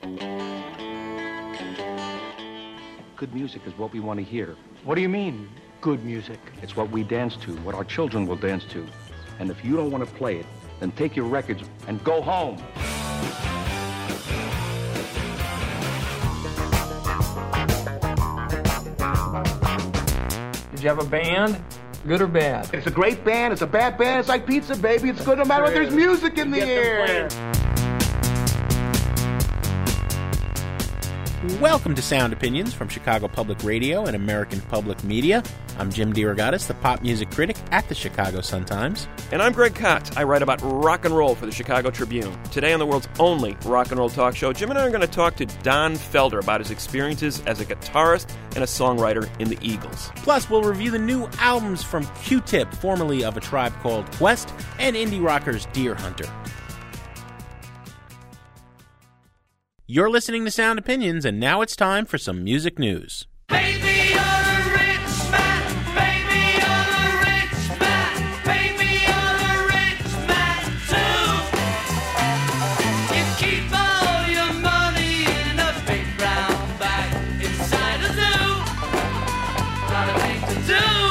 Good music is what we want to hear. What do you mean, good music? It's what we dance to, what our children will dance to. And if you don't want to play it, then take your records and go home. Did you have a band? Good or bad? It's a great band. It's a bad band. It's like pizza, baby. It's good no matter what. There's music in the air. Welcome to Sound Opinions from Chicago Public Radio and American Public Media. I'm Jim DeRogatis, the pop music critic at the Chicago Sun-Times. And I'm Greg Kot. I write about rock and roll for the Chicago Tribune. Today on the world's only rock and roll talk show, Jim and I are going to talk to Don Felder about his experiences as a guitarist and a songwriter in the Eagles. Plus, we'll review the new albums from Q-Tip, formerly of A Tribe Called Quest, and indie rockers Deer Hunter. You're listening to Sound Opinions, and now it's time for some music news. Baby, you're a rich man. Baby, you're a rich man. Baby, you're a rich man too. You keep all your money in a big brown bag inside a zoo. Not a thing to do.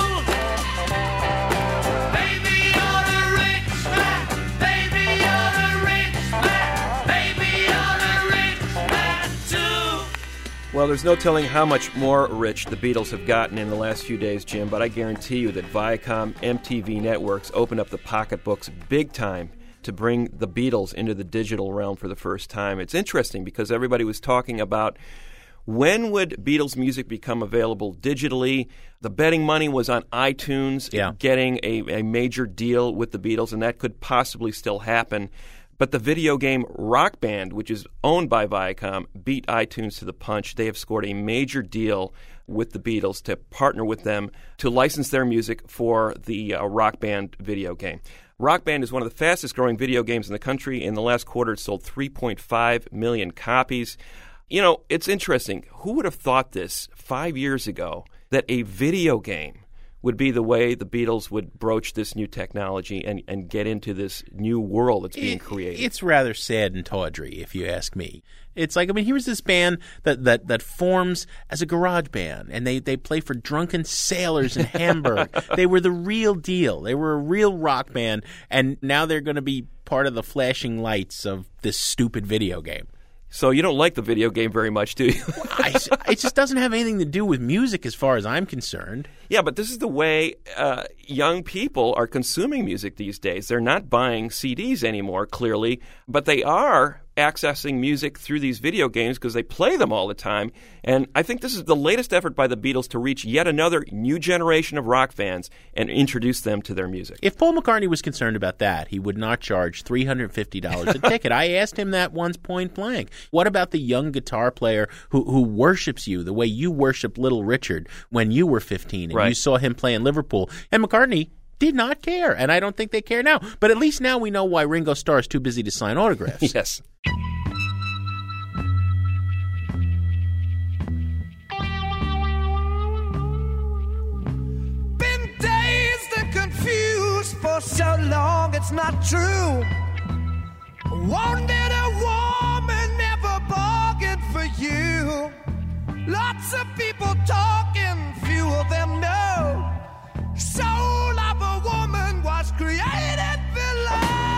Baby, you're a rich man. Baby, you're a rich man. Baby, you're a rich man too. Well, there's no telling how much more rich the Beatles have gotten in the last few days, Jim, but I guarantee you that Viacom MTV networks opened up the pocketbooks big time to bring the Beatles into the digital realm for the first time. It's interesting because everybody was talking about when would Beatles music become available digitally. The betting money was on iTunes getting a major deal with the Beatles, and that could possibly still happen. But the video game Rock Band, which is owned by Viacom, beat iTunes to the punch. They have scored a major deal with the Beatles to partner with them to license their music for the Rock Band video game. Rock Band is one of the fastest-growing video games in the country. In the last quarter, it sold 3.5 million copies. You know, it's interesting. Who would have thought this 5 years ago, that a video game would be the way the Beatles would broach this new technology and get into this new world that's being created? It's rather sad and tawdry, if you ask me. It's like, I mean, here's this band that forms as a garage band, and they play for drunken sailors in Hamburg. They were the real deal. They were a real rock band, and now they're going to be part of the flashing lights of this stupid video game. So you don't like the video game very much, do you? It just doesn't have anything to do with music as far as I'm concerned. Yeah, but this is the way young people are consuming music these days. They're not buying CDs anymore, clearly, but they are accessing music through these video games because they play them all the time. And I think this is the latest effort by the Beatles to reach yet another new generation of rock fans and introduce them to their music. If Paul McCartney was concerned about that, he would not charge $350 a ticket. I asked him that once point blank. What about the young guitar player who worships you the way you worshipped Little Richard when you were 15 and you saw him play in Liverpool? And McCartney did not care, and I don't think they care now. But at least now we know why Ringo Starr is too busy to sign autographs. Yes. Been dazed and confused for so long, it's not true. Wanted a woman, never bargained for you. Lots of people talking, few of them know. Soul of a woman was created below.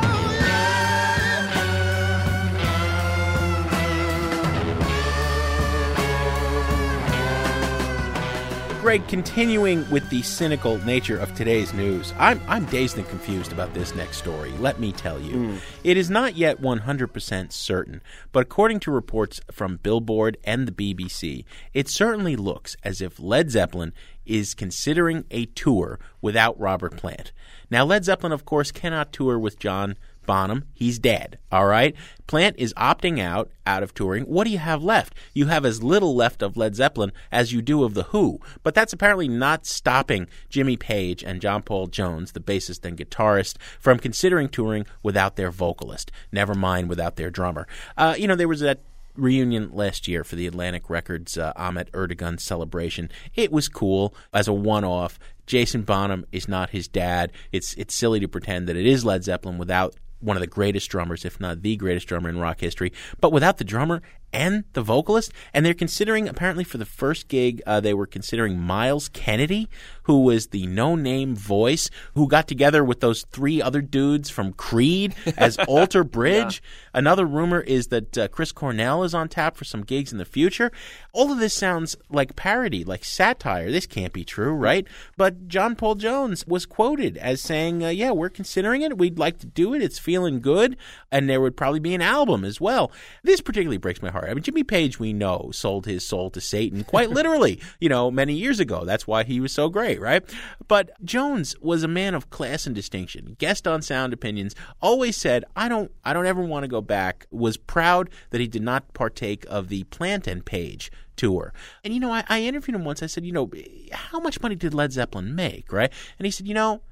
Greg, continuing with the cynical nature of today's news, I'm dazed and confused about this next story. Let me tell you. It is not yet 100% certain, but according to reports from Billboard and the BBC, it certainly looks as if Led Zeppelin is considering a tour without Robert Plant. Now, Led Zeppelin, of course, cannot tour with John Bonham. He's dead, all right? Plant is opting out of touring. What do you have left? You have as little left of Led Zeppelin as you do of The Who. But that's apparently not stopping Jimmy Page and John Paul Jones, the bassist and guitarist, from considering touring without their vocalist, never mind without their drummer. There was that reunion last year for the Atlantic Records Ahmet Ertegun celebration. It was cool as a one-off. Jason Bonham is not his dad. It's silly to pretend that it is Led Zeppelin without one of the greatest drummers, if not the greatest drummer in rock history. But without the drummer and the vocalist, and they're considering, apparently for the first gig, they were considering Miles Kennedy, who was the no-name voice, who got together with those 3 other dudes from Creed as Alter Bridge. Yeah. Another rumor is that Chris Cornell is on tap for some gigs in the future. All of this sounds like parody, like satire. This can't be true, right? But John Paul Jones was quoted as saying, yeah, we're considering it. We'd like to do it. It's feeling good. And there would probably be an album as well. This particularly breaks my heart. I mean, Jimmy Page, we know, sold his soul to Satan quite literally, many years ago. That's why he was so great, right? But Jones was a man of class and distinction. Guest on Sound Opinions, always said, I don't ever want to go back. Was proud that he did not partake of the Plant and Page tour. And, I interviewed him once. I said, how much money did Led Zeppelin make, right? And he said,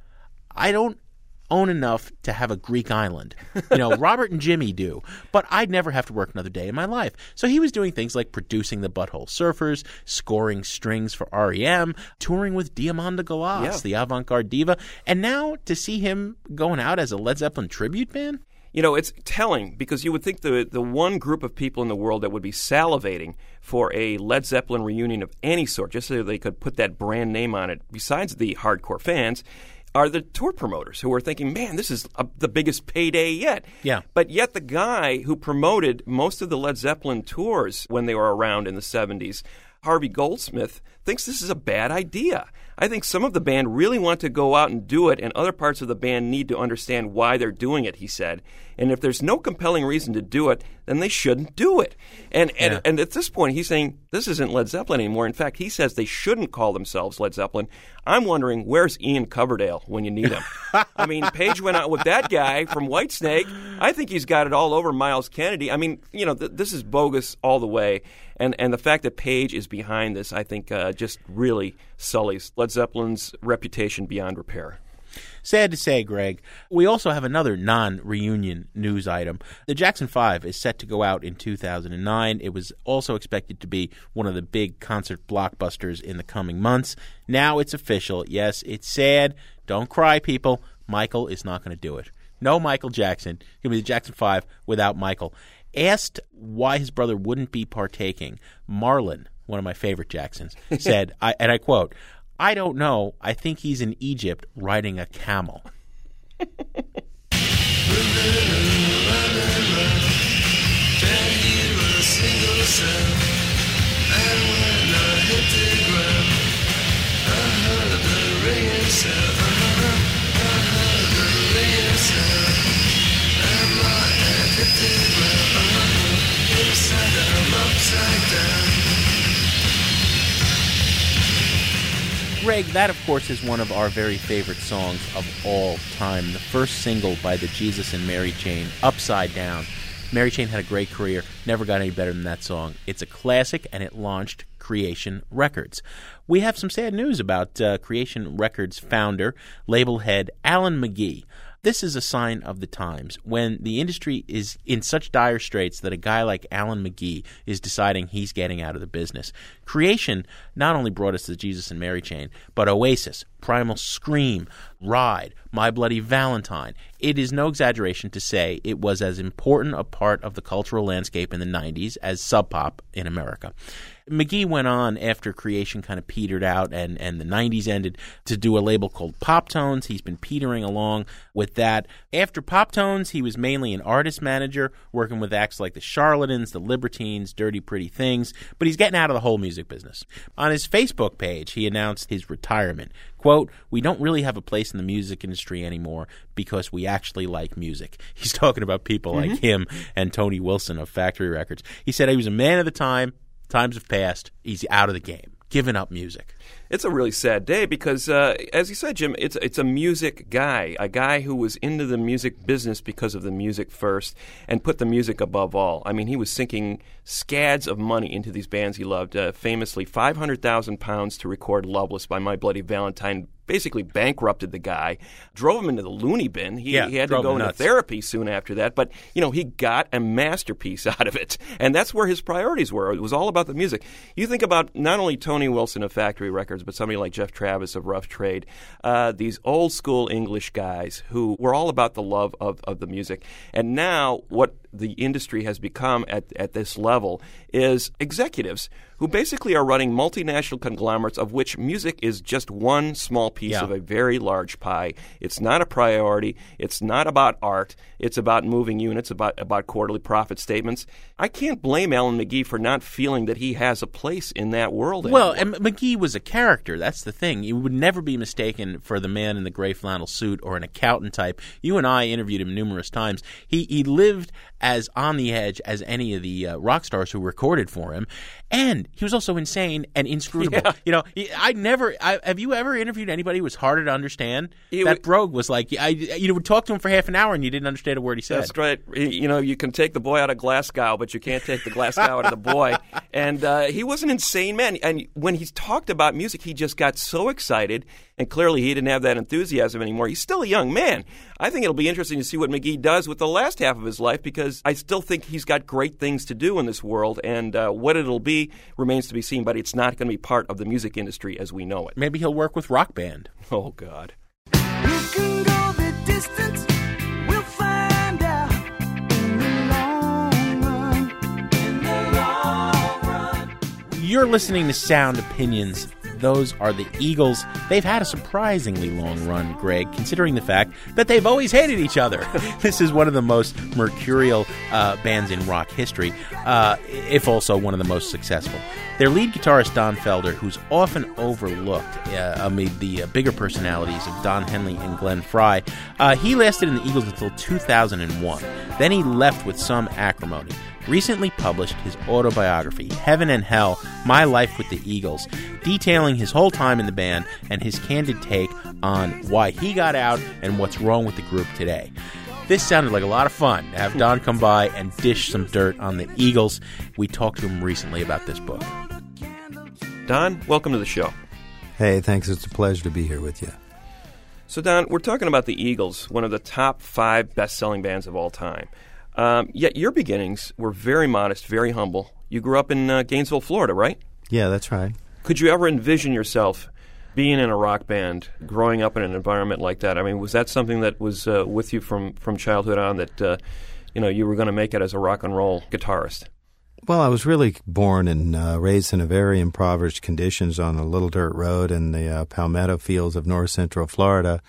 I don't own enough to have a Greek island. Robert and Jimmy do, but I'd never have to work another day in my life. So he was doing things like producing the Butthole Surfers, scoring strings for R.E.M., touring with Diamanda Galas, the avant-garde diva, and now to see him going out as a Led Zeppelin tribute band? It's telling because you would think the one group of people in the world that would be salivating for a Led Zeppelin reunion of any sort, just so they could put that brand name on it, besides the hardcore fans, are the tour promoters who are thinking, man, this is the biggest payday yet. Yeah. But yet the guy who promoted most of the Led Zeppelin tours when they were around in the 70s, Harvey Goldsmith, thinks this is a bad idea. I think some of the band really want to go out and do it, and other parts of the band need to understand why they're doing it, he said. And if there's no compelling reason to do it, then they shouldn't do it. And at this point, he's saying this isn't Led Zeppelin anymore. In fact, he says they shouldn't call themselves Led Zeppelin. I'm wondering, where's Ian Coverdale when you need him? I mean, Page went out with that guy from Whitesnake. I think he's got it all over Miles Kennedy. I mean, this is bogus all the way. And the fact that Page is behind this, I think, just really sullies Led Zeppelin's reputation beyond repair. Sad to say, Greg, we also have another non-reunion news item. The Jackson 5 is set to go out in 2009. It was also expected to be one of the big concert blockbusters in the coming months. Now it's official. Yes, it's sad. Don't cry, people. Michael is not going to do it. No Michael Jackson. It's going to be the Jackson 5 without Michael. Asked why his brother wouldn't be partaking, Marlon, one of my favorite Jacksons, said, and I quote, "I don't know. I think he's in Egypt riding a camel." Greg, that, of course, is one of our very favorite songs of all time. The first single by the Jesus and Mary Chain, Upside Down. Mary Chain had a great career, never got any better than that song. It's a classic, and it launched Creation Records. We have some sad news about Creation Records founder, label head Alan McGee. This is a sign of the times when the industry is in such dire straits that a guy like Alan McGee is deciding he's getting out of the business. Creation not only brought us the Jesus and Mary Chain, but Oasis, Primal Scream, Ride, My Bloody Valentine. It is no exaggeration to say it was as important a part of the cultural landscape in the 90s as Sub Pop in America. McGee went on after Creation kind of petered out and the 90s ended to do a label called Pop Tones. He's been petering along with that. After Pop Tones, he was mainly an artist manager, working with acts like the Charlatans, the Libertines, Dirty Pretty Things, but he's getting out of the whole music business. On his Facebook page, he announced his retirement. Quote, "We don't really have a place in the music industry anymore because we actually like music." He's talking about people like him and Tony Wilson of Factory Records. He said he was a man of the time. Times have passed. He's out of the game, giving up music. It's a really sad day because, as you said, Jim, it's a music guy, a guy who was into the music business because of the music first and put the music above all. I mean, he was sinking scads of money into these bands he loved, famously £500,000 to record Loveless by My Bloody Valentine basically bankrupted the guy, drove him into the loony bin. He had to drove go him into nuts. therapy soon after that. But, he got a masterpiece out of it. And that's where his priorities were. It was all about the music. You think about not only Tony Wilson of Factory Records, but somebody like Jeff Travis of Rough Trade, these old school English guys who were all about the love of the music. And now what the industry has become at this level is executives who basically are running multinational conglomerates of which music is just one small piece of a very large pie. It's not a priority. It's not about art. It's about moving units, about quarterly profit statements. I can't blame Alan McGee for not feeling that he has a place in that world Well, anymore. and McGee was a character. That's the thing. You would never be mistaken for the man in the gray flannel suit or an accountant type. You and I interviewed him numerous times. He lived as on the edge as any of the rock stars who recorded for him. And he was also insane and inscrutable. Yeah. Have you ever interviewed anybody who was harder to understand? That Brogue was like, you would talk to him for half an hour and you didn't understand a word he said. That's right. You can take the boy out of Glasgow, but you can't take the Glasgow out of the boy. And he was an insane man. And when he talked about music, he just got so excited. And clearly he didn't have that enthusiasm anymore. He's still a young man. I think it'll be interesting to see what McGee does with the last half of his life because I still think he's got great things to do in this world. And what it'll be remains to be seen. But it's not going to be part of the music industry as we know it. Maybe he'll work with Rock Band. Oh, God. You can go the distance, we'll find out in the long run. You're listening to Sound Opinions. Those are the Eagles. They've had a surprisingly long run, Greg, considering the fact that they've always hated each other. This is one of the most mercurial bands in rock history, if also one of the most successful. Their lead guitarist, Don Felder, who's often overlooked amid the bigger personalities of Don Henley and Glenn Frey, he lasted in the Eagles until 2001. Then he left with some acrimony. Recently published his autobiography, Heaven and Hell, My Life with the Eagles, detailing his whole time in the band and his candid take on why he got out and what's wrong with the group today. This sounded like a lot of fun to have Don come by and dish some dirt on the Eagles. We talked to him recently about this book. Don, welcome to the show. Hey, thanks. It's a pleasure to be here with you. So, Don, we're talking about the Eagles, one of the top 5 best-selling bands of all time. Yet your beginnings were very modest, very humble. You grew up in Gainesville, Florida, right? Yeah, that's right. Could you ever envision yourself being in a rock band, growing up in an environment like that? I mean, was that something that was with you from childhood on that you were going to make it as a rock and roll guitarist? Well, I was really born and raised in a very impoverished conditions on a little dirt road in the palmetto fields of north central Florida.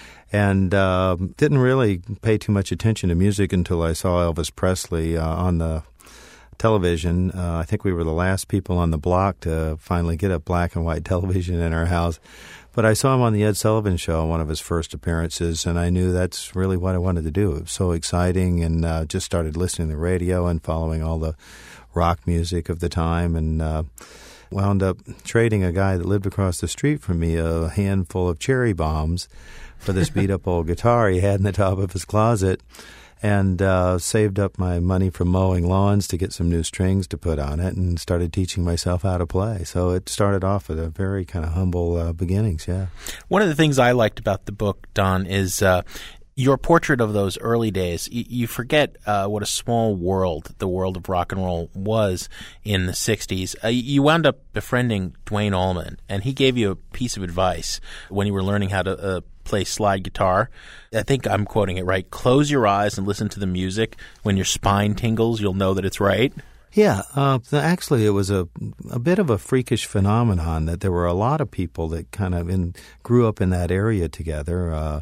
And didn't really pay too much attention to music until I saw Elvis Presley on the television. I think we were the last people on the block to finally get a black and white television in our house. But I saw him on the Ed Sullivan Show, one of his first appearances, and I knew that's really what I wanted to do. It was so exciting, and just started listening to the radio and following all the rock music of the time, and wound up trading a guy that lived across the street from me a handful of cherry bombs for this beat-up old guitar he had in the top of his closet, and saved up my money from mowing lawns to get some new strings to put on it, and started teaching myself how to play. So it started off at a very kind of humble beginnings, yeah. One of the things I liked about the book, Don, is your portrait of those early days. You forget what a small world the world of rock and roll was in the 60s. You wound up befriending Duane Allman, and he gave you a piece of advice when you were learning how to play slide guitar. I think I'm quoting it right. Close your eyes and listen to the music. When your spine tingles, you'll know that it's right. Yeah, actually it was a bit of a freakish phenomenon that there were a lot of people that kind of grew up in that area together.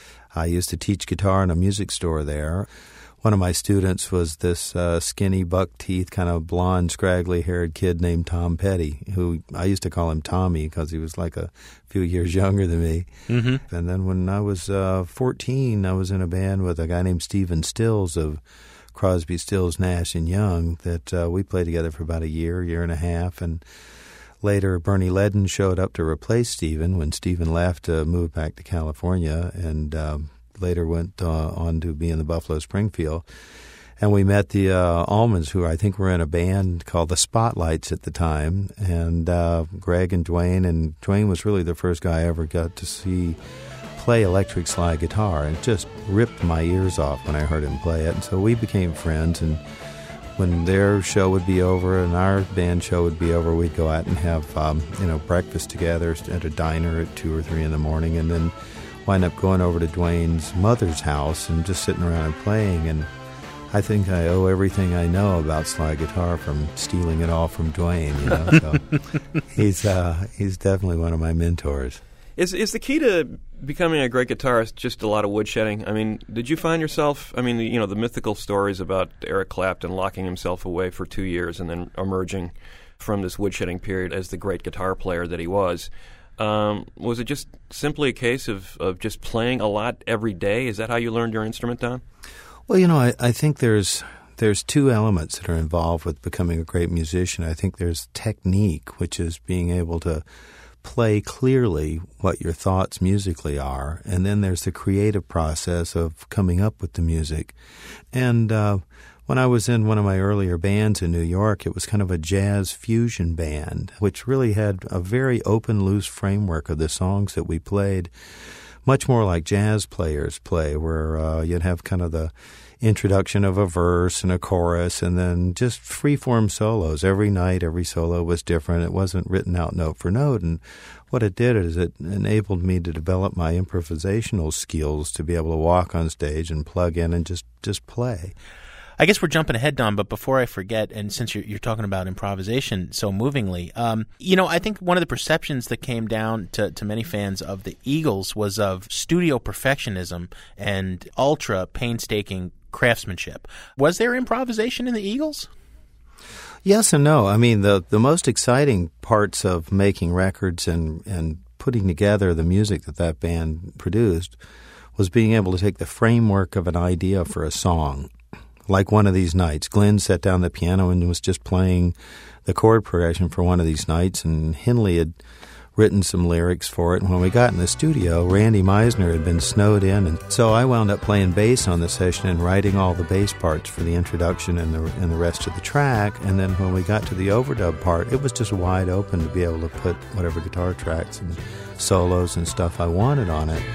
I used to teach guitar in a music store there. One of my students was this skinny, buck-teeth, kind of blonde, scraggly-haired kid named Tom Petty, who I used to call him Tommy because he was like a few years younger than me. Mm-hmm. And then when I was 14, I was in a band with a guy named Stephen Stills of Crosby, Stills, Nash & Young that we played together for about a year and a half, and later, Bernie Ledden showed up to replace Stephen when Stephen left, moved back to California, and later went on to be in the Buffalo Springfield. And we met the Allmans, who I think were in a band called the Spotlights at the time, and Greg and Dwayne was really the first guy I ever got to see play electric slide guitar, and it just ripped my ears off when I heard him play it. And so we became friends, and when their show would be over and our band show would be over, we'd go out and have breakfast together at a diner at 2 or 3 in the morning, and then wind up going over to Dwayne's mother's house and just sitting around and playing. And I think I owe everything I know about slide guitar from stealing it all from Dwayne. So he's definitely one of my mentors. Is the key to becoming a great guitarist just a lot of woodshedding? I mean, did you find yourself, the mythical stories about Eric Clapton locking himself away for 2 years and then emerging from this woodshedding period as the great guitar player that he was it just simply a case of just playing a lot every day? Is that how you learned your instrument, Don? Well, I think there's 2 elements that are involved with becoming a great musician. I think there's technique, which is being able to play clearly what your thoughts musically are, and then there's the creative process of coming up with the music. And when I was in one of my earlier bands in New York, it was kind of a jazz fusion band, which really had a very open, loose framework of the songs that we played, much more like jazz players play, where you'd have kind of the introduction of a verse and a chorus, and then just free-form solos. Every night, every solo was different. It wasn't written out note for note, and what it did is it enabled me to develop my improvisational skills to be able to walk on stage and plug in and just play. I guess we're jumping ahead, Don, but before I forget, and since you're talking about improvisation so movingly, I think one of the perceptions that came down to many fans of the Eagles was of studio perfectionism and ultra painstaking craftsmanship. Was there improvisation in the Eagles? Yes and no. I mean, the most exciting parts of making records and putting together the music that band produced was being able to take the framework of an idea for a song. Like One of These Nights, Glenn sat down the piano and was just playing the chord progression for One of These Nights, and Henley had written some lyrics for it. And when we got in the studio, Randy Meisner had been snowed in, and so I wound up playing bass on the session and writing all the bass parts for the introduction and the rest of the track. And then when we got to the overdub part, it was just wide open to be able to put whatever guitar tracks and solos and stuff I wanted on it.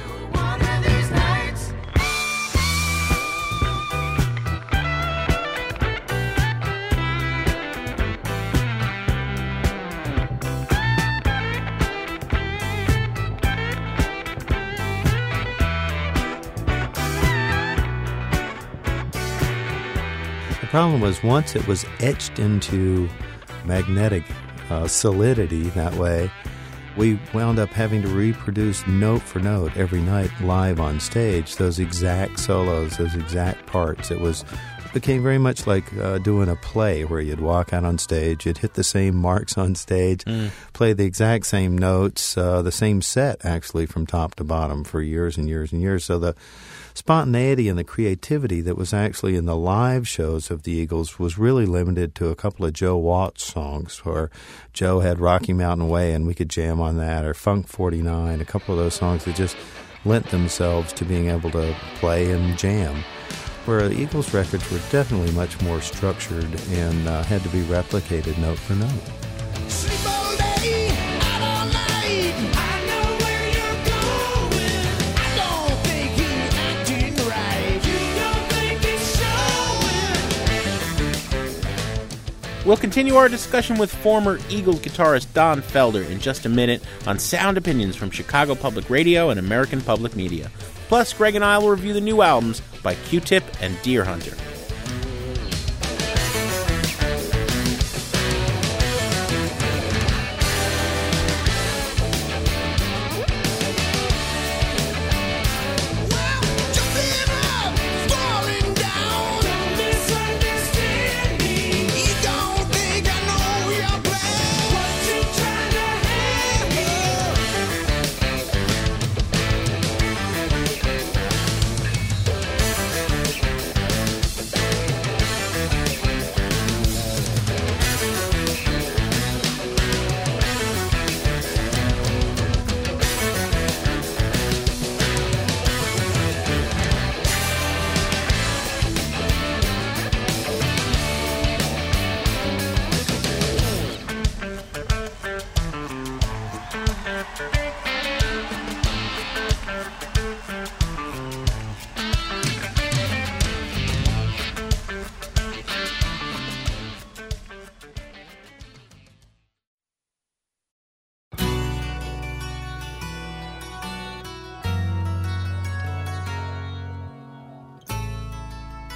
The problem was once it was etched into magnetic solidity that way, we wound up having to reproduce note for note every night live on stage, those exact solos, those exact parts. It became very much like doing a play where you'd walk out on stage, you'd hit the same marks on stage, play the exact same notes, the same set actually from top to bottom for years and years and years. So the spontaneity and the creativity that was actually in the live shows of the Eagles was really limited to a couple of Joe Watts songs, where Joe had Rocky Mountain Way and we could jam on that, or Funk 49, a couple of those songs that just lent themselves to being able to play and jam. Where the Eagles records were definitely much more structured and had to be replicated note for note. Sleep all day, out all night. I know where you're going. I don't think you're acting right. You don't think it's showing. We'll continue our discussion with former Eagles guitarist Don Felder in just a minute on Sound Opinions from Chicago Public Radio and American Public Media. Plus, Greg and I will review the new albums by Q-Tip and Deer Hunter.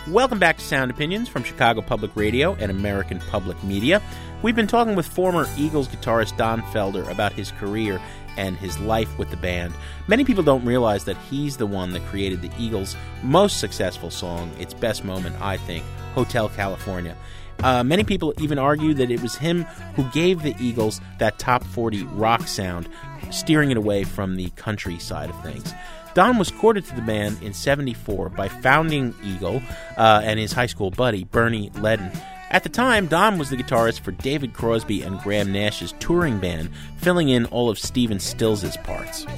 Welcome back to Sound Opinions from Chicago Public Radio and American Public Media. We've been talking with former Eagles guitarist Don Felder about his career and his life with the band. Many people don't realize that he's the one that created the Eagles' most successful song, its best moment, I think, Hotel California. Many people even argue that it was him who gave the Eagles that top 40 rock sound, steering it away from the country side of things. Don was courted to the band in '74 by founding Eagle and his high school buddy, Bernie Leadon. At the time, Don was the guitarist for David Crosby and Graham Nash's touring band, filling in all of Stephen Stills' parts.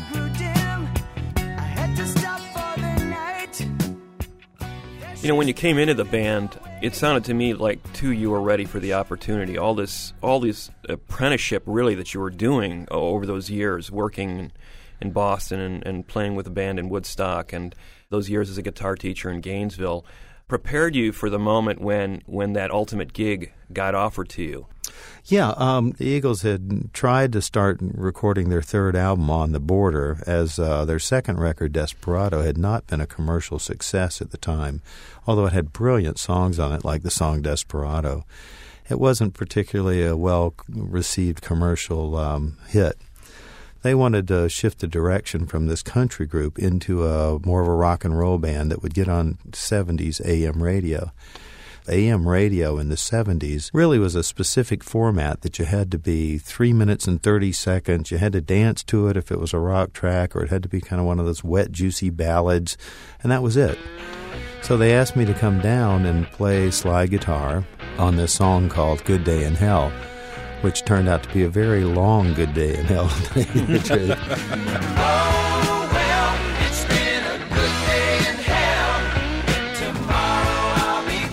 You know, when you came into the band, it sounded to me like, too, you were ready for the opportunity. All this apprenticeship, really, that you were doing over those years, working in Boston and playing with a band in Woodstock, and those years as a guitar teacher in Gainesville, prepared you for the moment when that ultimate gig got offered to you. Yeah, the Eagles had tried to start recording their third album, On the Border, as their second record, Desperado, had not been a commercial success at the time, although it had brilliant songs on it, like the song Desperado. It wasn't particularly a well-received commercial hit. They wanted to shift the direction from this country group into more of a rock and roll band that would get on 70s AM radio. AM radio in the 70s really was a specific format that you had to be 3 minutes and 30 seconds. You had to dance to it if it was a rock track, or it had to be kind of one of those wet, juicy ballads, and that was it. So they asked me to come down and play slide guitar on this song called Good Day in Hell, which turned out to be a very long good day in hell, to tell you the truth. Oh, well, it's been a good day in hell. Tomorrow I'll be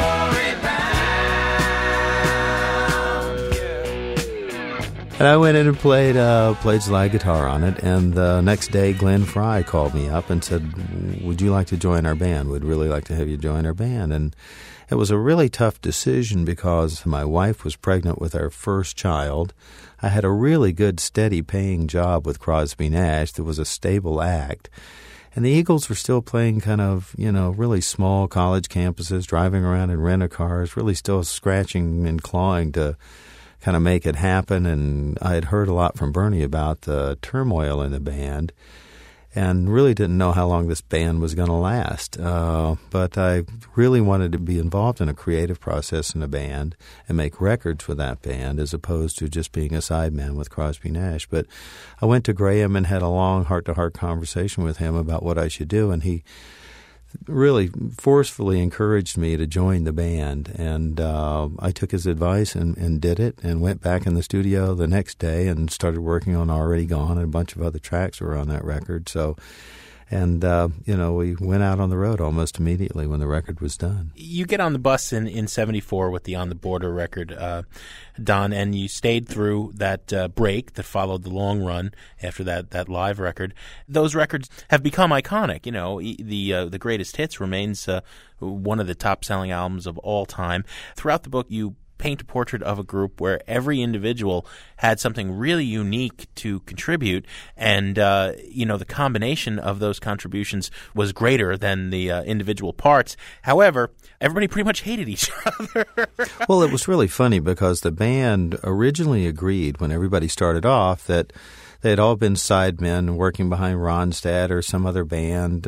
glory bound. And I went in and played slide guitar on it, and the next day Glenn Frey called me up and said, would you like to join our band? We'd really like to have you join our band. And it was a really tough decision because my wife was pregnant with our first child. I had a really good, steady-paying job with Crosby Nash that was a stable act. And the Eagles were still playing kind of, really small college campuses, driving around in rent-a-cars, really still scratching and clawing to kind of make it happen. And I had heard a lot from Bernie about the turmoil in the band, and really didn't know how long this band was going to last. But I really wanted to be involved in a creative process in a band and make records with that band as opposed to just being a sideman with Crosby Nash. But I went to Graham and had a long heart-to-heart conversation with him about what I should do, and he really forcefully encouraged me to join the band. And I took his advice and did it, and went back in the studio the next day and started working on Already Gone, and a bunch of other tracks were on that record. So, and we went out on the road almost immediately when the record was done. You get on the bus in '74 with the On the Border record, Don, and you stayed through that break that followed the long run after that live record. Those records have become iconic. The Greatest Hits remains one of the top-selling albums of all time. Throughout the book, you paint a portrait of a group where every individual had something really unique to contribute, and the combination of those contributions was greater than the individual parts. However, everybody pretty much hated each other. Well, it was really funny because the band originally agreed when everybody started off that they had all been sidemen working behind Ronstadt or some other band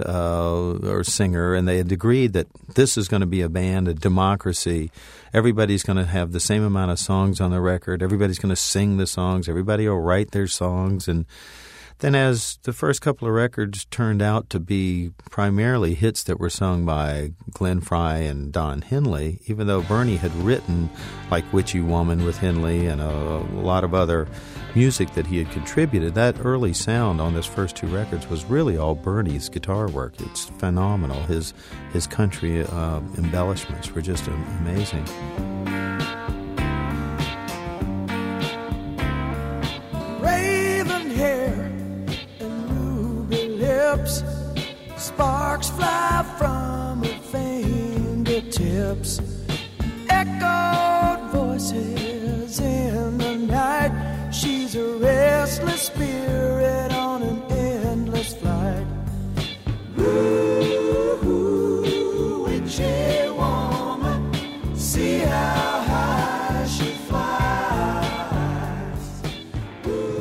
or singer, and they had agreed that this is going to be a band, a democracy. Everybody's going to have the same amount of songs on the record. Everybody's going to sing the songs. Everybody will write their songs. And then as the first couple of records turned out to be primarily hits that were sung by Glenn Frey and Don Henley, even though Bernie had written like Witchy Woman with Henley and a lot of other music that he had contributed, that early sound on those first two records was really all Bernie's guitar work. It's phenomenal. His country embellishments were just amazing. Raven hair and ruby lips, sparks fly from her fingertips, echoed voices in the night. She's a restless spirit on an endless flight. Ooh, witchy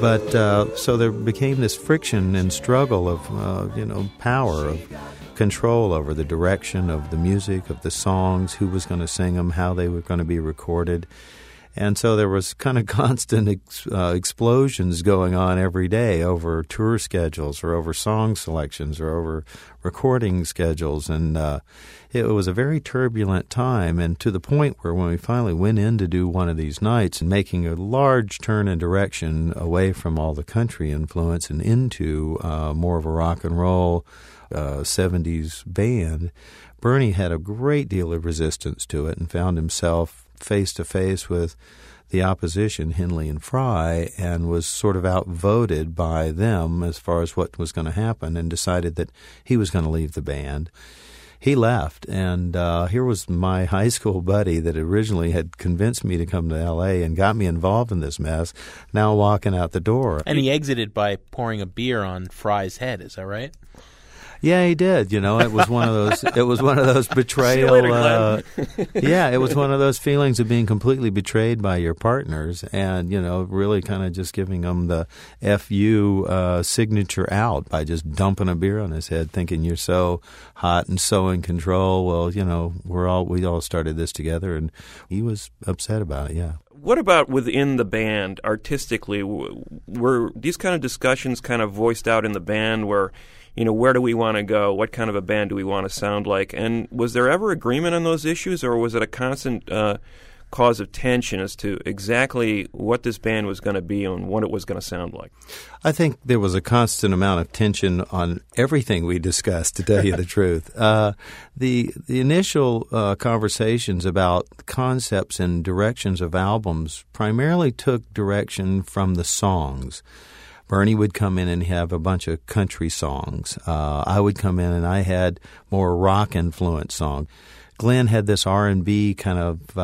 But so there became this friction and struggle of, power, of control over the direction of the music, of the songs, who was going to sing them, how they were going to be recorded. And so there was kind of constant explosions going on every day over tour schedules or over song selections or over recording schedules. And it was a very turbulent time, and to the point where when we finally went in to do one of these nights and making a large turn in direction away from all the country influence and into more of a rock and roll 70s band, Bernie had a great deal of resistance to it and found himself face-to-face with the opposition, Henley and Fry, and was sort of outvoted by them as far as what was going to happen, and decided that he was going to leave the band. He left, and here was my high school buddy that originally had convinced me to come to L.A. and got me involved in this mess, now walking out the door. And he exited by pouring a beer on Fry's head, is that right? Yeah, he did. It was one of those. It was one of those betrayal. See you later, Glenn. Yeah, it was one of those feelings of being completely betrayed by your partners, and really kind of just giving them the "fu" signature out by just dumping a beer on his head, thinking you're so hot and so in control. Well, we all started this together, and he was upset about it. Yeah. What about within the band, artistically? Were these kind of discussions kind of voiced out in the band where, where do we want to go? What kind of a band do we want to sound like? And was there ever agreement on those issues, or was it a constant cause of tension as to exactly what this band was going to be and what it was going to sound like? I think there was a constant amount of tension on everything we discussed, to tell you the truth. The initial conversations about concepts and directions of albums primarily took direction from the songs. Bernie would come in and have a bunch of country songs. I would come in and I had more rock-influenced songs. Glenn had this R&B kind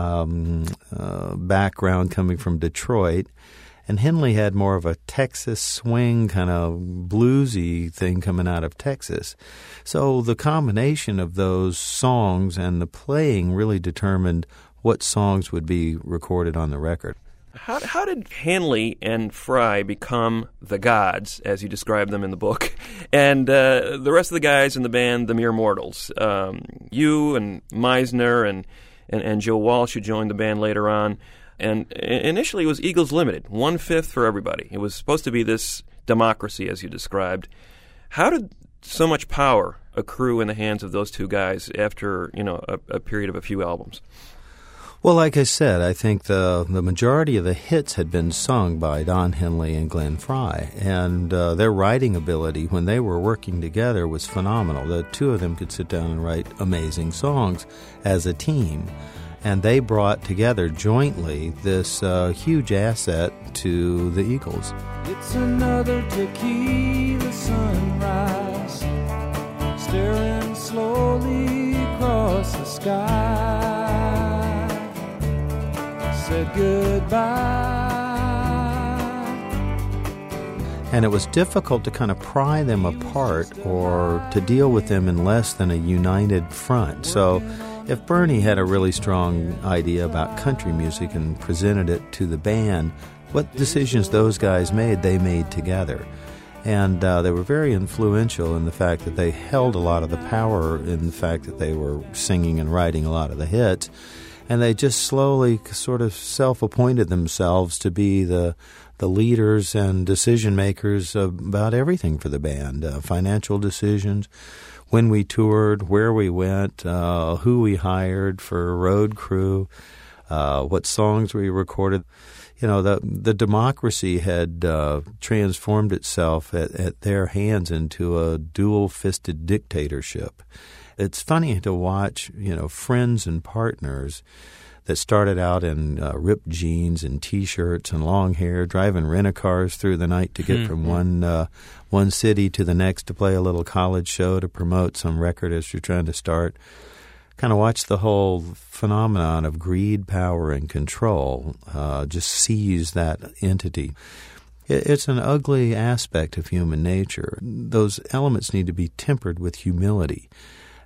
of background coming from Detroit, and Henley had more of a Texas swing kind of bluesy thing coming out of Texas. So the combination of those songs and the playing really determined what songs would be recorded on the record. How did Henley and Fry become the gods, as you describe them in the book, and the rest of the guys in the band, the mere mortals? You and Meisner and Joe Walsh, who joined the band later on. And initially it was Eagles Limited, 1/5 for everybody. It was supposed to be this democracy, as you described. How did so much power accrue in the hands of those two guys after a period of a few albums? Well, like I said, I think the majority of the hits had been sung by Don Henley and Glenn Fry, and their writing ability when they were working together was phenomenal. The two of them could sit down and write amazing songs as a team, and they brought together jointly this huge asset to the Eagles. It's another tequila sunrise, staring slowly across the sky. Said goodbye. And it was difficult to kind of pry them apart or to deal with them in less than a united front. So if Bernie had a really strong idea about country music and presented it to the band, what decisions those guys made, they made together. And they were very influential in the fact that they held a lot of the power in the fact that they were singing and writing a lot of the hits. And they just slowly sort of self-appointed themselves to be the leaders and decision-makers about everything for the band, financial decisions, when we toured, where we went, who we hired for road crew, what songs we recorded. The democracy had transformed itself at their hands into a dual-fisted dictatorship. It's funny to watch, friends and partners that started out in ripped jeans and T-shirts and long hair, driving rent-a-cars through the night to get from one city to the next to play a little college show to promote some record as you're trying to start. Kind of watch the whole phenomenon of greed, power, and control just seize that entity. It's an ugly aspect of human nature. Those elements need to be tempered with humility.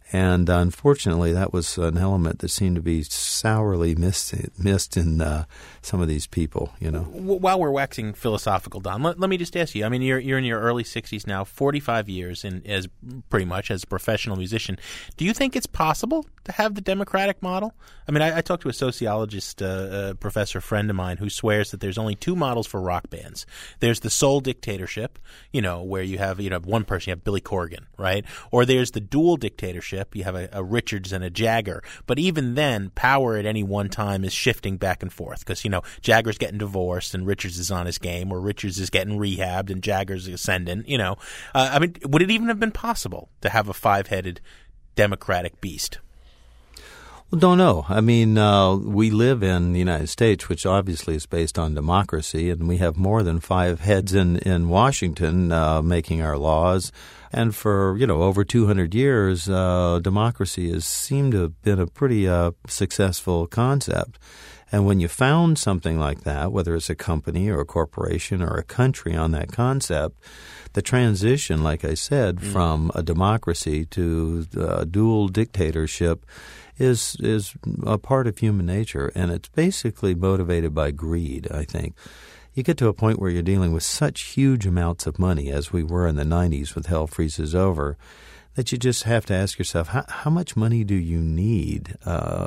And unfortunately, that was an element that seemed to be sourly missed in some of these people, you know. While we're waxing philosophical, Don, let me just ask you. I mean, you're in your early 60s now, 45 years as pretty much as a professional musician. Do you think it's possible to have the democratic model? I mean, I talked to a sociologist, professor friend of mine, who swears that there's only two models for rock bands. There's the sole dictatorship, where you have one person, you have Billy Corgan, right? Or there's the dual dictatorship. You have a Richards and a Jagger. But even then, power at any one time is shifting back and forth because, Jagger's getting divorced and Richards is on his game, or Richards is getting rehabbed and Jagger's ascendant, I mean, would it even have been possible to have a five-headed democratic beast? Well, don't know. I mean, we live in the United States, which obviously is based on democracy, and we have more than five heads in Washington making our laws. And for, over 200 years, democracy has seemed to have been a pretty successful concept. And when you found something like that, whether it's a company or a corporation or a country on that concept, the transition, like I said, from a democracy to a dual dictatorship is a part of human nature, and it's basically motivated by greed, I think. You get to a point where you're dealing with such huge amounts of money, as we were in the 90s with Hell Freezes Over, that you just have to ask yourself, how much money do you need,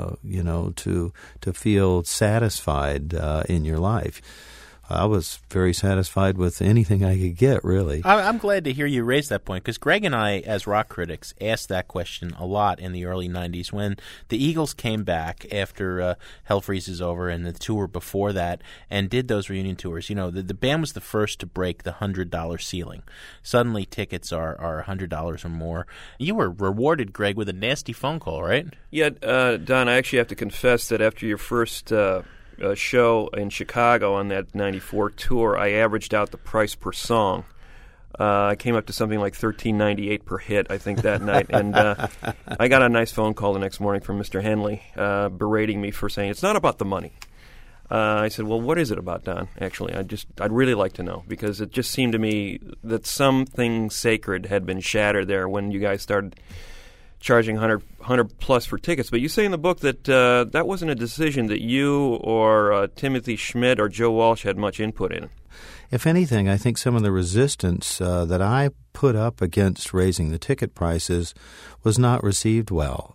to feel satisfied in your life? I was very satisfied with anything I could get, really. I'm glad to hear you raise that point, because Greg and I, as rock critics, asked that question a lot in the early 90s when the Eagles came back after Hell Freezes Over and the tour before that and did those reunion tours. The band was the first to break the $100 ceiling. Suddenly tickets are $100 or more. You were rewarded, Greg, with a nasty phone call, right? Yeah, Don, I actually have to confess that after your first show in Chicago on that 94 tour, I averaged out the price per song. I came up to something like $13.98 per hit, I think, that night. And I got a nice phone call the next morning from Mr. Henley berating me for saying, it's not about the money. I said, well, what is it about, Don? Actually, I'd really like to know, because it just seemed to me that something sacred had been shattered there when you guys started charging 100 plus for tickets. But you say in the book that that wasn't a decision that you or Timothy Schmidt or Joe Walsh had much input in. If anything, I think some of the resistance that I put up against raising the ticket prices was not received well.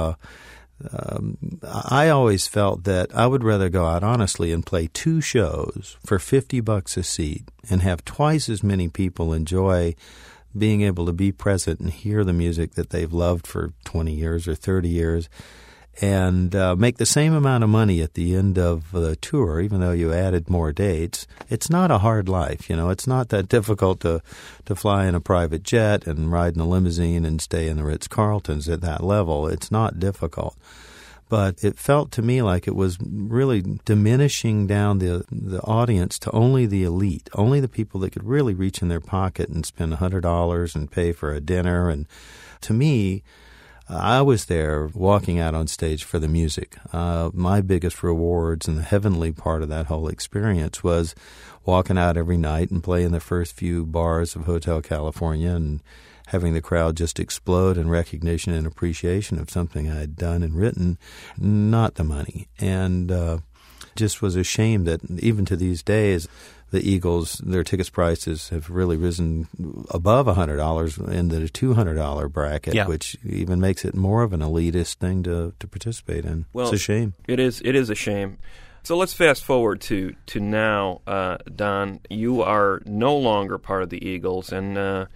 I always felt that I would rather go out honestly and play two shows for $50 a seat and have twice as many people enjoy being able to be present and hear the music that they've loved for 20 years or 30 years and make the same amount of money at the end of the tour, even though you added more dates. It's not a hard life. It's not that difficult to fly in a private jet and ride in a limousine and stay in the Ritz-Carltons at that level. It's not difficult. But it felt to me like it was really diminishing down the audience to only the elite, only the people that could really reach in their pocket and spend $100 and pay for a dinner. And to me, I was there walking out on stage for the music. My biggest rewards and the heavenly part of that whole experience was walking out every night and playing the first few bars of Hotel California and having the crowd just explode in recognition and appreciation of something I had done and written, not the money. And just was a shame that even to these days, the Eagles, their tickets prices have really risen above $100 in the $200 bracket, which even makes it more of an elitist thing to participate in. Well, it's a shame. It is a shame. So let's fast forward to now, Don. You are no longer part of the Eagles, and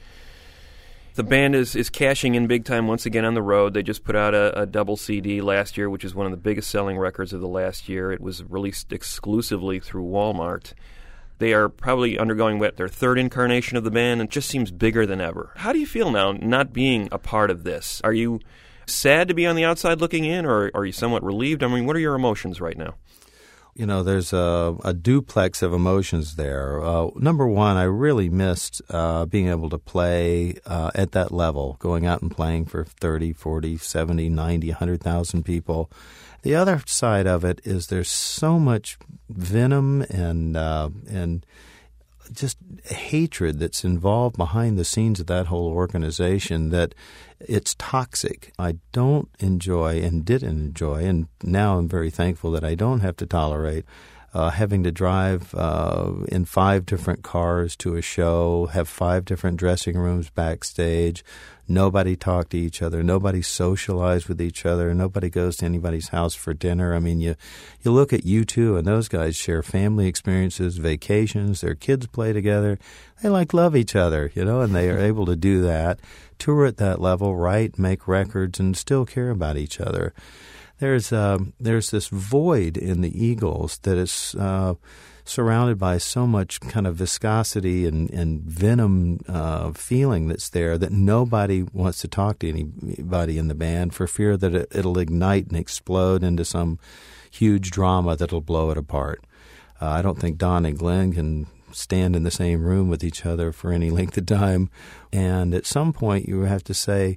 the band is cashing in big time once again on the road. They just put out a double CD last year, which is one of the biggest selling records of the last year. It was released exclusively through Walmart. They are probably undergoing their third incarnation of the band, and it just seems bigger than ever. How do you feel now not being a part of this? Are you sad to be on the outside looking in, or are you somewhat relieved? I mean, what are your emotions right now? There's a duplex of emotions there. Number one, I really missed being able to play at that level, going out and playing for 30, 40, 70, 90, 100,000 people. The other side of it is there's so much venom and just hatred that's involved behind the scenes of that whole organization that it's toxic. I don't enjoy and didn't enjoy, and now I'm very thankful that I don't have to tolerate having to drive in 5 different cars to a show, have 5 different dressing rooms backstage. Nobody talk to each other. Nobody socialize with each other. Nobody goes to anybody's house for dinner. I mean, you look at U2, and those guys share family experiences, vacations. Their kids play together. They love each other, and they are able to do that, tour at that level, write, make records, and still care about each other. There's this void in the Eagles that is surrounded by so much kind of viscosity and venom feeling that's there that nobody wants to talk to anybody in the band for fear that it'll ignite and explode into some huge drama that'll blow it apart. I don't think Don and Glenn can stand in the same room with each other for any length of time. And at some point you have to say,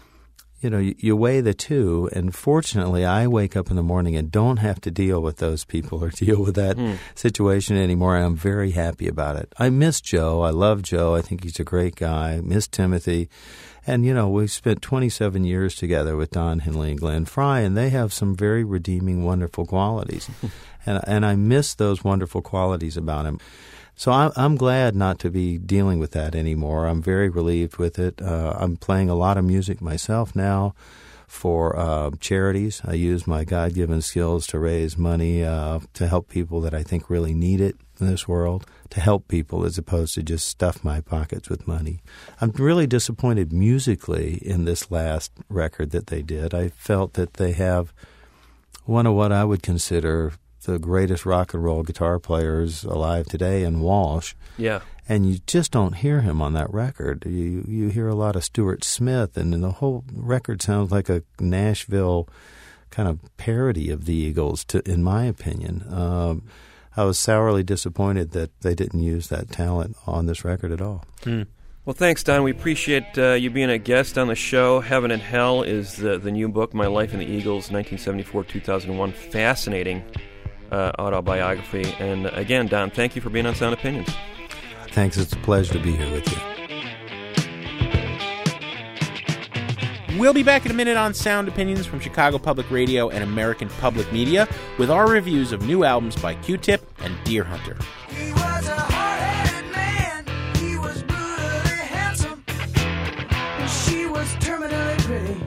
you weigh the two, and fortunately I wake up in the morning and don't have to deal with those people or deal with that situation anymore, and I'm very happy about it. I miss Joe. I love Joe. I think he's a great guy. I miss Timothy. And, we've spent 27 years together with Don Henley and Glenn Frey, and they have some very redeeming, wonderful qualities. and I miss those wonderful qualities about him. So I'm glad not to be dealing with that anymore. I'm very relieved with it. I'm playing a lot of music myself now for charities. I use my God-given skills to raise money to help people that I think really need it in this world, to help people as opposed to just stuff my pockets with money. I'm really disappointed musically in this last record that they did. I felt that they have one of what I would consider the greatest rock and roll guitar players alive today in Walsh. Yeah. And you just don't hear him on that record. You hear a lot of Stuart Smith, and the whole record sounds like a Nashville kind of parody of the Eagles, in my opinion. I was sourly disappointed that they didn't use that talent on this record at all. Well, thanks, Don. We appreciate you being a guest on the show. Heaven and Hell is the new book, My Life in the Eagles, 1974-2001. Fascinating autobiography. And again, Don, thank you for being on Sound Opinions. Thanks. It's a pleasure to be here with you. We'll be back in a minute on Sound Opinions from Chicago Public Radio and American Public Media with our reviews of new albums by Q-Tip and Deer Hunter. He was a hard-headed man. He was brutally handsome. And she was terminally pretty.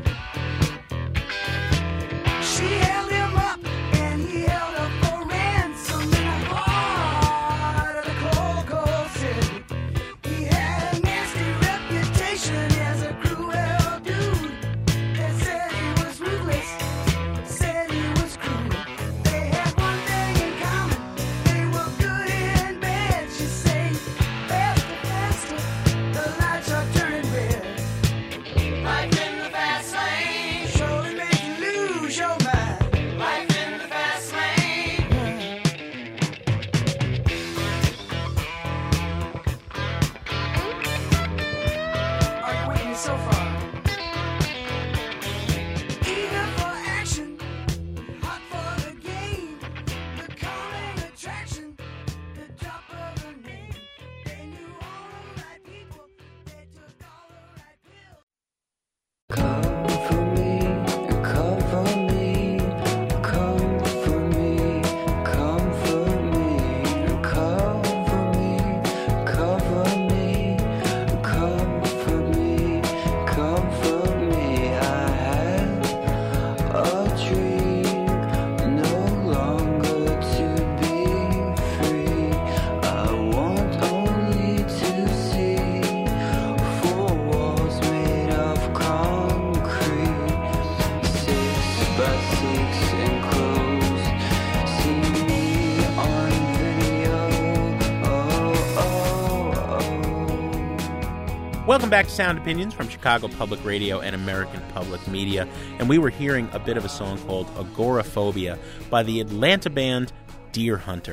She held him up, and he held her for ransom in the heart of the cold, cold city. He had a nasty reputation as a cruel dude. They said he was ruthless, said he was cruel. They had one thing in common. They were good and bad. She said, faster, faster, the lights are turning red. Life in the fast lane surely make you lose your mind. Life in the fast lane. Are you with me so far? Eager for action, hot for the game, the calming attraction, the drop of her name. They knew all the right people, they took all the right pills. Come for me, come for me, come for me, come for me, come for me, come for me, come for me, come for me. I have a dream, no longer to be free. I want only to see 4 walls made of concrete, 6 by 6 enclosed. See me on video. Welcome back to Sound Opinions from Chicago Public Radio and American Public Media. And we were hearing a bit of a song called Agoraphobia by the Atlanta band Deer Hunter.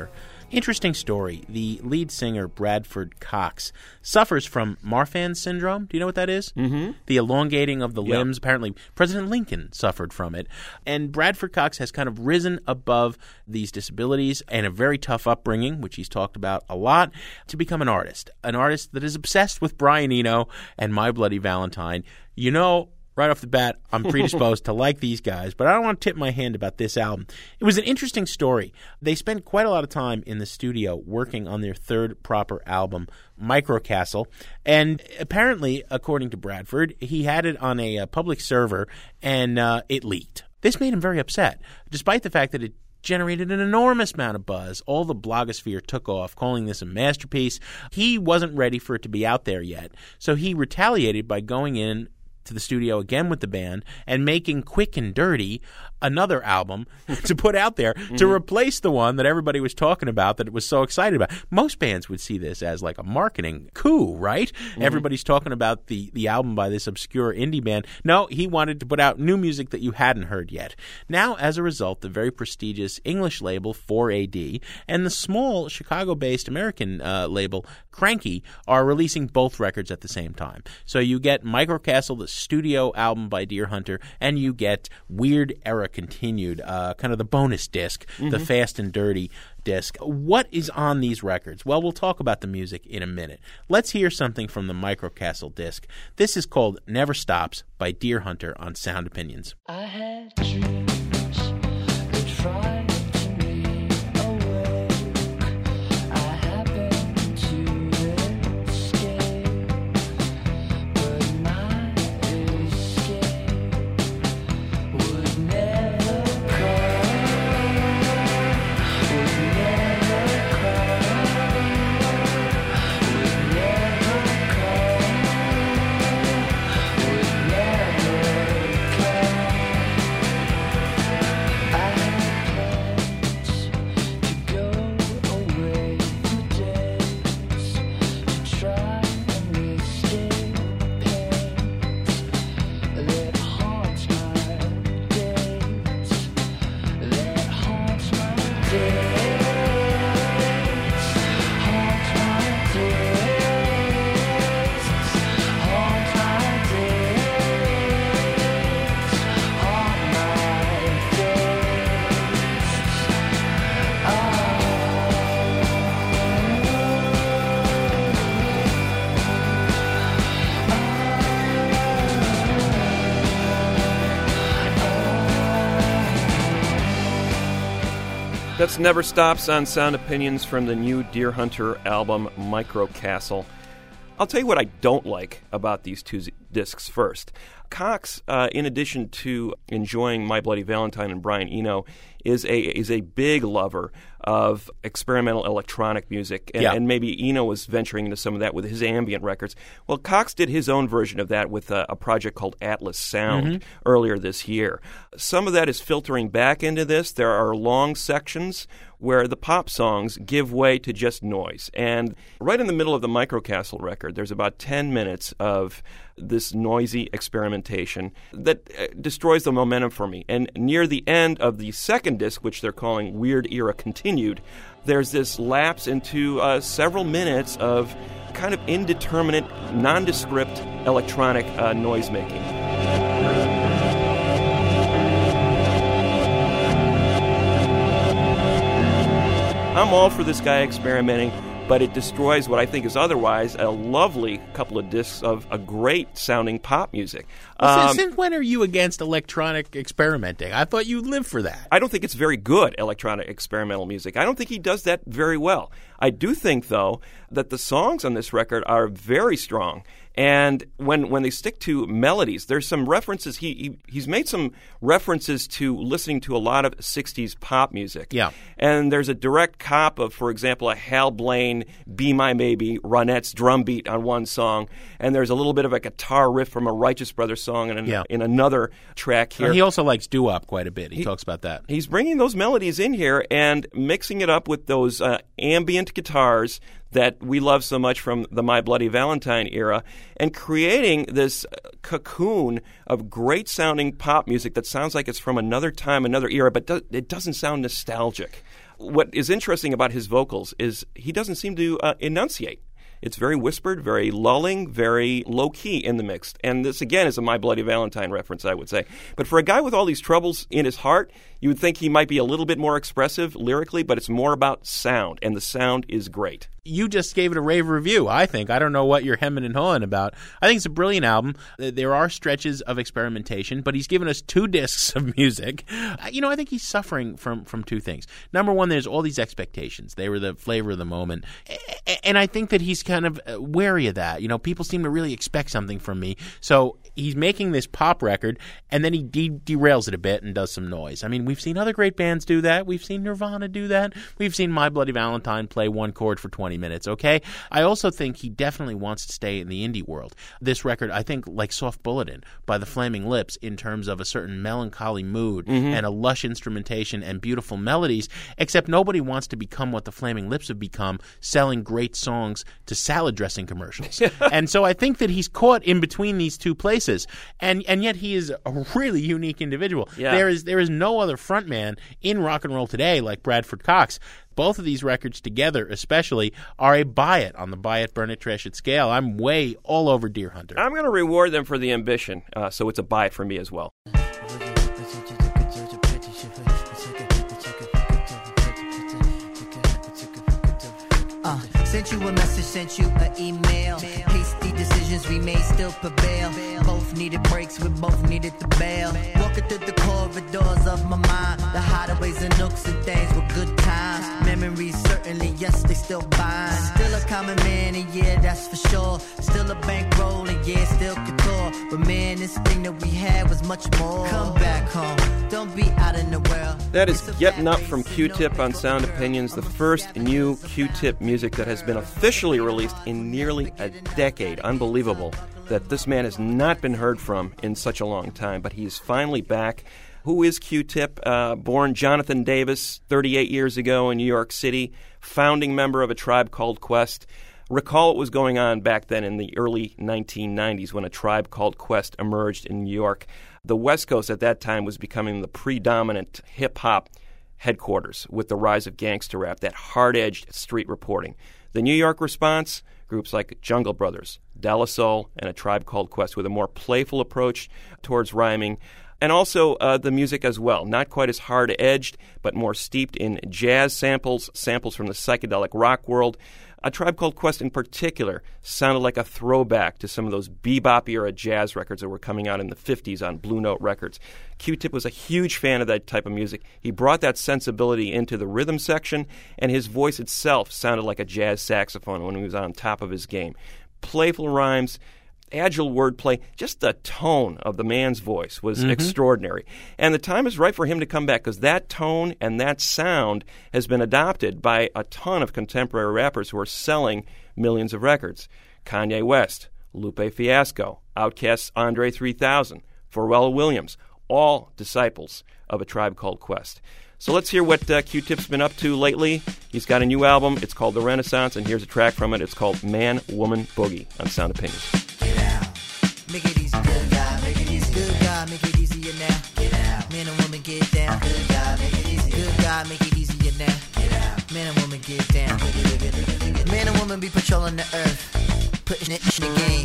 Interesting story. The lead singer, Bradford Cox, suffers from Marfan syndrome. Do you know what that is? Mm-hmm. The elongating of the limbs. Apparently, President Lincoln suffered from it. And Bradford Cox has kind of risen above these disabilities and a very tough upbringing, which he's talked about a lot, to become an artist that is obsessed with Brian Eno and My Bloody Valentine. You know, right off the bat, I'm predisposed to like these guys, but I don't want to tip my hand about this album. It was an interesting story. They spent quite a lot of time in the studio working on their third proper album, Microcastle, and apparently, according to Bradford, he had it on a public server, and it leaked. This made him very upset, despite the fact that it generated an enormous amount of buzz. All the blogosphere took off, calling this a masterpiece. He wasn't ready for it to be out there yet, so he retaliated by going in to the studio again with the band and making Quick and Dirty another album to put out there to replace the one that everybody was talking about that it was so excited about. Most bands would see this as like a marketing coup, right? Everybody's talking about the album by this obscure indie band. No, he wanted to put out new music that you hadn't heard yet. Now, as a result, the very prestigious English label 4AD and the small Chicago-based American label Cranky are releasing both records at the same time. So you get Microcastle, the studio album by Deer Hunter, and you get Weird Era Continued, kind of the bonus disc, the Fast and Dirty disc. What is on these records? Well, we'll talk about the music in a minute. Let's hear something from the Microcastle disc. This is called Never Stops by Deer Hunter on Sound Opinions. I had dreams that tried to me awake. I happened to escape, but my escape would never come, would never come, would never come, would never come. I had plans to go away for days, to try and escape pains that haunts my days, that haunts my days, haunts my days, haunts my days, haunt my days. That's Never Stops on Sound Opinions from the new Deer Hunter album, Microcastle. I'll tell you what I don't like about these two discs first. Cox, in addition to enjoying My Bloody Valentine and Brian Eno, is a big lover of experimental electronic music, and maybe Eno was venturing into some of that with his ambient records. Well, Cox did his own version of that with a project called Atlas Sound earlier this year. Some of that is filtering back into this. There are long sections where the pop songs give way to just noise. And right in the middle of the Microcastle record, there's about 10 minutes of this noisy experimentation that destroys the momentum for me. And near the end of the second disc, which they're calling Weird Era Continued, there's this lapse into several minutes of kind of indeterminate, nondescript electronic noisemaking. I'm all for this guy experimenting, but it destroys what I think is otherwise a lovely couple of discs of a great sounding pop music. Since when are you against electronic experimenting? I thought you lived for that. I don't think it's very good electronic experimental music. I don't think he does that very well. I do think, though, that the songs on this record are very strong. And when they stick to melodies, there's some references. He's made some references to listening to a lot of 60s pop music. Yeah. And there's a direct cop of, for example, a Hal Blaine, Be My Maybe, Ronettes drum beat on one song. And there's a little bit of a guitar riff from a Righteous Brothers song in another track here. And he also likes doo-wop quite a bit. He talks about that. He's bringing those melodies in here and mixing it up with those ambient guitars that we love so much from the My Bloody Valentine era, and creating this cocoon of great-sounding pop music that sounds like it's from another time, another era, but it doesn't sound nostalgic. what is interesting about his vocals is he doesn't seem to enunciate. It's very whispered, very lulling, very low-key in the mix. And this, again, is a My Bloody Valentine reference, I would say. But for a guy with all these troubles in his heart, you would think he might be a little bit more expressive lyrically, but it's more about sound, and the sound is great. You just gave it a rave review, I think. I don't know what you're hemming and hawing about. I think it's a brilliant album. There are stretches of experimentation, but he's given us 2 discs of music. I think he's suffering from 2 things. Number one, there's all these expectations. They were the flavor of the moment. And I think that he's kind of wary of that. People seem to really expect something from me. So he's making this pop record, and then he derails it a bit and does some noise. I mean, we've seen other great bands do that. We've seen Nirvana do that. We've seen My Bloody Valentine play one chord for 20 minutes, okay? I also think he definitely wants to stay in the indie world. This record, I think, like Soft Bulletin by the Flaming Lips, in terms of a certain melancholy mood and a lush instrumentation and beautiful melodies, except nobody wants to become what the Flaming Lips have become, selling great songs to salad dressing commercials. And so I think that he's caught in between these 2 places, and yet he is a really unique individual. Yeah. There is no other frontman in rock and roll today like Bradford Cox. Both of these records together especially are a buy it on the buy it, burn it, trash it scale. I'm way all over Deer Hunter. I'm going to reward them for the ambition, so it's a buy it for me as well. Sent you a message, sent you an email. Hasty decisions we made still prevail. Both needed breaks, we both needed the bail. Walking through the corridors of my mind, the hideaways and nooks and things were good times. Memories certainly, yes, they still bind. Still a common man, and yeah, that's for sure. Still a bankroll, and yeah, still couture. But man, this thing that we had was much more. Come back home, don't be out in the world. That is Getting Up from Q-Tip on Sound Opinions, the first new Q-Tip music that has been officially released in nearly a decade. Unbelievable that this man has not been heard from in such a long time, but he's finally back. Who is Q-Tip? Born Jonathan Davis 38 years ago in New York City, founding member of A Tribe Called Quest. Recall what was going on back then in the early 1990s when A Tribe Called Quest emerged in New York. The West Coast at that time was becoming the predominant hip-hop headquarters with the rise of gangster rap, that hard-edged street reporting. The New York response, groups like Jungle Brothers, De La Soul, and A Tribe Called Quest with a more playful approach towards rhyming. And also the music as well, not quite as hard-edged, but more steeped in jazz samples from the psychedelic rock world. A Tribe Called Quest in particular sounded like a throwback to some of those bebop-era jazz records that were coming out in the 50s on Blue Note Records. Q-Tip was a huge fan of that type of music. He brought that sensibility into the rhythm section, and his voice itself sounded like a jazz saxophone when he was on top of his game. Playful rhymes, agile wordplay, just the tone of the man's voice was extraordinary. And the time is right for him to come back because that tone and that sound has been adopted by a ton of contemporary rappers who are selling millions of records. Kanye West, Lupe Fiasco, Outkast's Andre 3000, Pharrell Williams, all disciples of A Tribe Called Quest. So let's hear what Q-Tip's been up to lately. He's got a new album. It's called The Renaissance, and here's a track from it. It's called Man, Woman, Boogie on Sound Opinions. Make it easy, good God. Make it easy, good God. Make it easier now. Get out. Man and woman, get down. Good God, make it easy. Good God, make it easier now. Get out. Man and woman, get down. Man and woman be patrolling the earth, putting it in the game.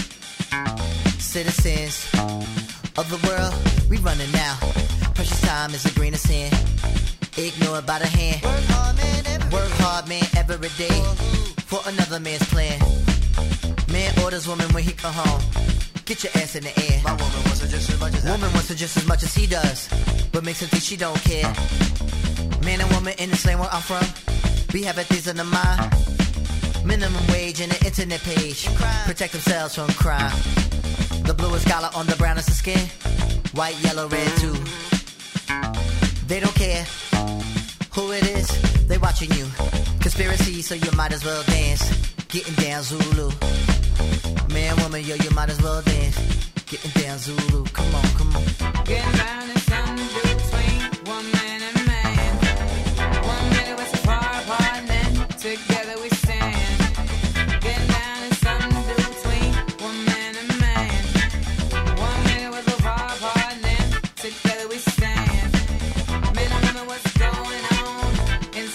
Citizens of the world, we running now. Precious time is a grain of sand. Ignored by the hand. Work hard, man, every day for another man's plan. Man orders woman when he come home. Get your ass in the air. My woman wants her just as much as woman wants her just as much as he does, but makes him think she don't care. Man and woman in the slang where I'm from, we have things in the mind. Minimum wage and an internet page. Protect themselves from crime. The bluest collar on the brownest of skin. White, yellow, red too. They don't care who it is. They watching you. Conspiracy, so you might as well dance. Getting down Zulu. Man, woman, yo, you might as well dance. Getting down Zulu. Come on, come on. Getting down is something between woman and man. 1 minute we're so far apart, and then together we stand. Getting down is something between woman and man. 1 minute we're so far apart, and then together we stand. Men and women, what's going on?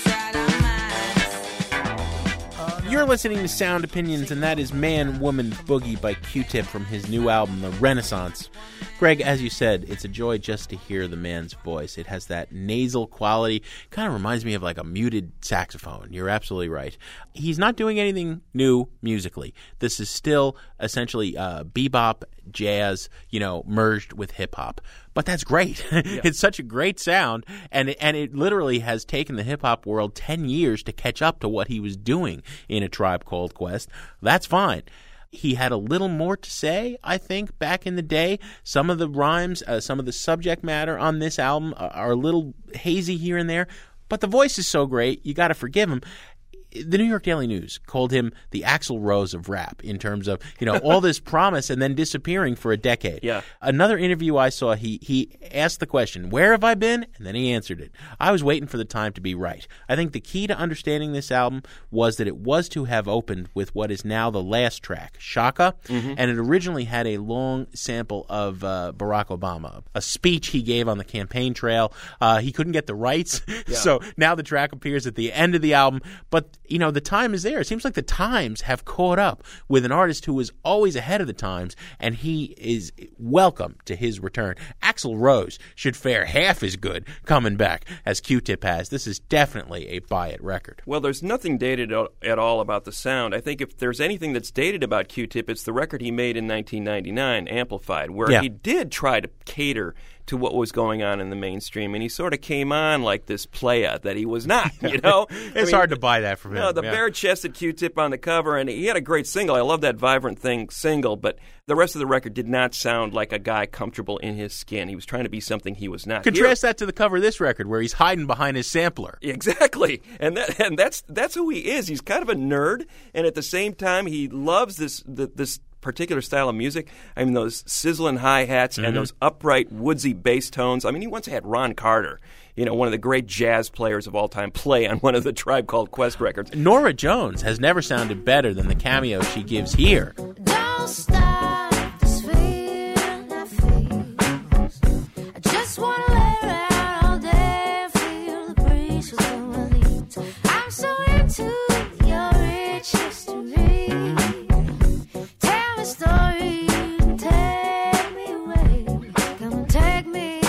You're listening to Sound Opinions, and that is Man, Woman, Boogie by Q-Tip from his new album, The Renaissance. Greg, as you said, it's a joy just to hear the man's voice. It has that nasal quality. Kind of reminds me of like a muted saxophone. You're absolutely right. He's not doing anything new musically. This is still essentially bebop, jazz, merged with hip-hop. But that's great. Yeah. It's such a great sound, and it literally has taken the hip-hop world 10 years to catch up to what he was doing in A Tribe Called Quest. That's fine. He had a little more to say, I think, back in the day. Some of the rhymes, some of the subject matter on this album are a little hazy here and there, but the voice is so great, you got to forgive him. The New York Daily News called him the Axl Rose of rap in terms of, all this promise and then disappearing for a decade. Yeah. Another interview I saw, he asked the question, where have I been? And then he answered it. I was waiting for the time to be right. I think the key to understanding this album was that it was to have opened with what is now the last track, Shaka, and it originally had a long sample of Barack Obama, a speech he gave on the campaign trail. He couldn't get the rights, so now the track appears at the end of the album, but the time is there. It seems like the times have caught up with an artist who was always ahead of the times, and he is welcome to his return. Axl Rose should fare half as good coming back as Q-Tip has. This is definitely a buy-it record. Well, there's nothing dated at all about the sound. I think if there's anything that's dated about Q-Tip, it's the record he made in 1999, Amplified, where he did try to cater to what was going on in the mainstream, and he sort of came on like this playa that he was not, It's hard to buy that from him. No, the bare-chested Q-Tip on the cover, and he had a great single. I love that Vibrant Thing single, but the rest of the record did not sound like a guy comfortable in his skin. He was trying to be something he was not. Contrast that to the cover of this record, where he's hiding behind his sampler. Exactly, and that's who he is. He's kind of a nerd, and at the same time, he loves this particular style of music. I mean, those sizzling hi-hats and those upright, woodsy bass tones. I mean, he once had Ron Carter, one of the great jazz players of all time, play on one of the Tribe Called Quest records. Norah Jones has never sounded better than the cameo she gives here. Don't stop this feeling I feel. I just want to lay around all day and feel the breeze within my leaves. I'm so into your rich history. Tell me stories and take me away. Come and take me.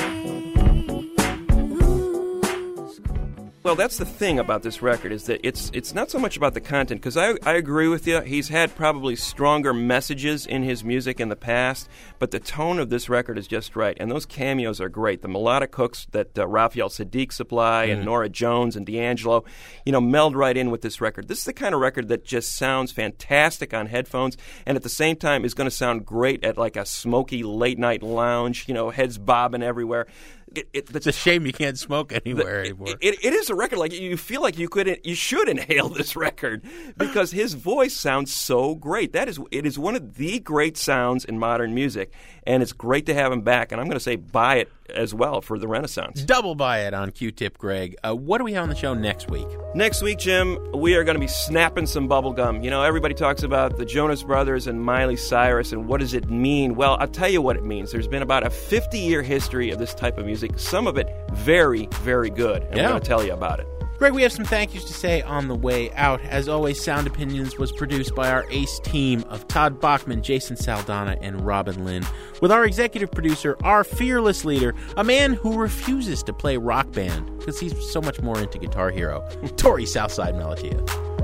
Well, that's the thing about this record, is that it's not so much about the content, because I agree with you. He's had probably stronger messages in his music in the past, but the tone of this record is just right, and those cameos are great. The melodic hooks that Raphael Sadiq supply and Norah Jones and D'Angelo, meld right in with this record. This is the kind of record that just sounds fantastic on headphones, and at the same time is going to sound great at like a smoky late-night lounge, heads bobbing everywhere. It's a shame you can't smoke anywhere anymore. It is a record like you feel like you should inhale this record, because his voice sounds so great. It is one of the great sounds in modern music, and it's great to have him back. And I'm going to say buy it as well for the Renaissance. Double buy it on Q-Tip, Greg. What do we have on the show next week? Next week, Jim, we are going to be snapping some bubble gum. Everybody talks about the Jonas Brothers and Miley Cyrus, and what does it mean? Well, I'll tell you what it means. There's been about a 50-year history of this type of music, some of it very, very good, and we're going to tell you about it. Greg, we have some thank yous to say on the way out. As always, Sound Opinions was produced by our ace team of Todd Bachman, Jason Saldana, and Robin Lynn, with our executive producer, our fearless leader, a man who refuses to play Rock Band because he's so much more into Guitar Hero, Tori Southside Malatia.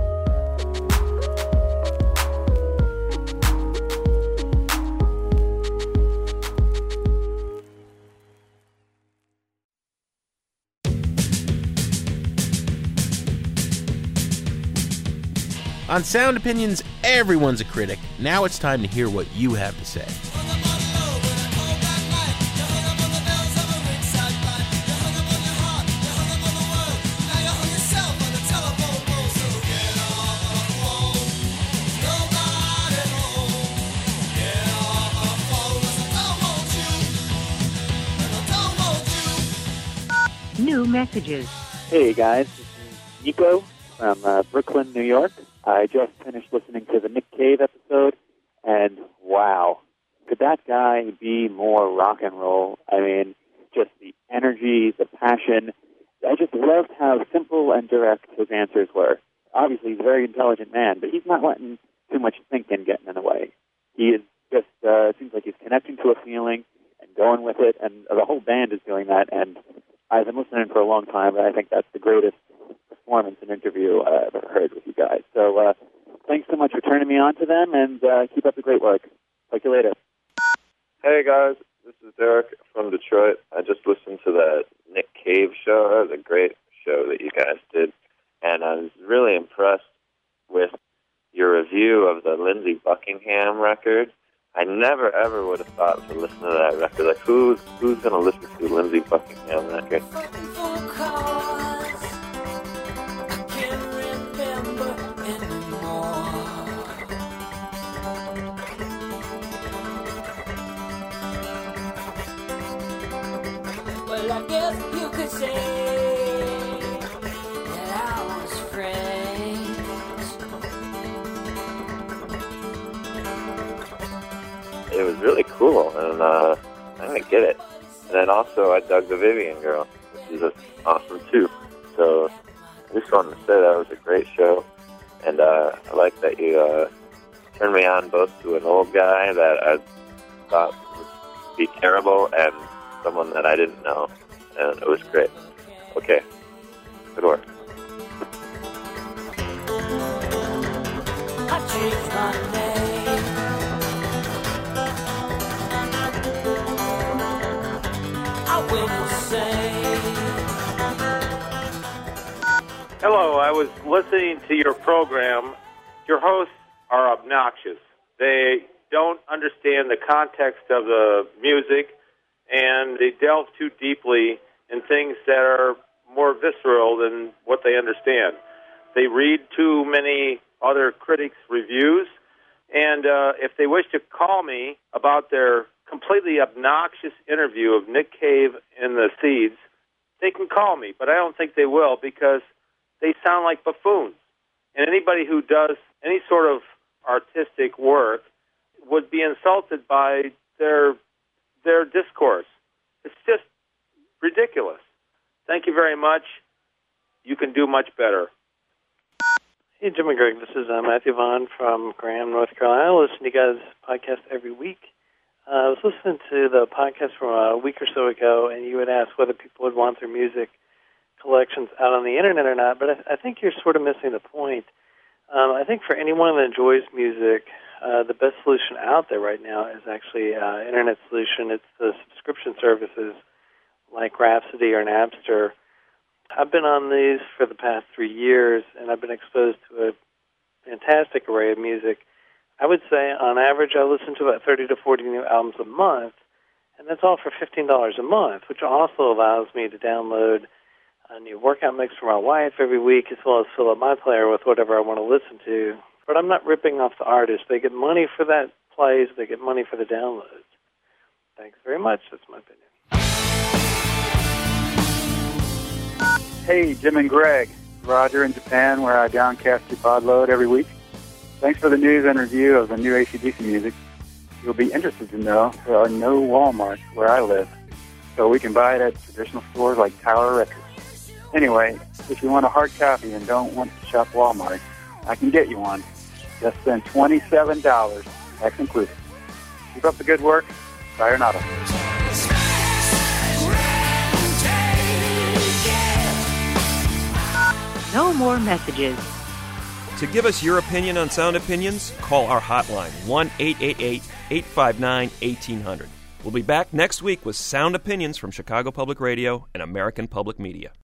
On Sound Opinions, everyone's a critic. Now it's time to hear what you have to say. New messages. Hey guys, this is Nico from Brooklyn, New York. I just finished listening to the Nick Cave episode, and wow, could that guy be more rock and roll? I mean, just the energy, the passion. I just loved how simple and direct his answers were. obviously he's a very intelligent man, but he's not letting too much thinking getting in the way. He is just, it seems like he's connecting to a feeling and going with it, and the whole band is doing that, and I've been listening for a long time, and I think that's the greatest performance and interview I've ever heard with you guys. So thanks so much for turning me on to them, and keep up the great work. Talk to you later. Hey, guys. This is Derek from Detroit. I just listened to that Nick Cave show. That was a great show that you guys did. And I was really impressed with your review of the Lindsey Buckingham record. I never, ever would have thought to listen to that record. Like, who's going to listen to Lindsey Buckingham record? Well, I guess you could say that I was French. It was really cool, and I'm going to get it. And then also I dug the Vivian Girl, which is awesome too. So I just wanted to say that was a great show. And I like that you turned me on both to an old guy that I thought would be terrible and someone that I didn't know, and it was great. Okay, good work. I changed my name. I went insane. Hello, I was listening to your program. Your hosts are obnoxious. They don't understand the context of the music, and they delve too deeply in things that are more visceral than what they understand. They read too many other critics' reviews, and if they wish to call me about their completely obnoxious interview of Nick Cave in the Seeds, they can call me, but I don't think they will because they sound like buffoons. And anybody who does any sort of artistic work would be insulted by their discourse. It's just ridiculous. Thank you very much. You can do much better. Hey, Jim and Greg. This is Matthew Vaughn from Graham, North Carolina. I listen to you guys' podcast every week. I was listening to the podcast from a week or so ago, and you had asked whether people would want their music collections out on the Internet or not, but I think you're sort of missing the point. I think for anyone that enjoys music, the best solution out there right now is actually an Internet solution. It's the subscription services like Rhapsody or Napster. I've been on these for the past 3 years, and I've been exposed to a fantastic array of music. I would say, on average, I listen to about 30 to 40 new albums a month, and that's all for $15 a month, which also allows me to download a new workout mix for my wife every week, as well as fill up my player with whatever I want to listen to. But I'm not ripping off the artist. They get money for that plays. They get money for the downloads. Thanks very much. That's my opinion. Hey, Jim and Greg. Roger in Japan, where I downcast your pod load every week. Thanks for the news and review of the new AC/DC music. You'll be interested to know there are no Walmarts where I live, so we can buy it at traditional stores like Tower Records. Anyway, if you want a hard copy and don't want to shop Walmart, I can get you one. Just spend $27, tax included. Keep up the good work. Sayonara. No more messages. To give us your opinion on Sound Opinions, call our hotline, 1-888-859-1800. We'll be back next week with Sound Opinions from Chicago Public Radio and American Public Media.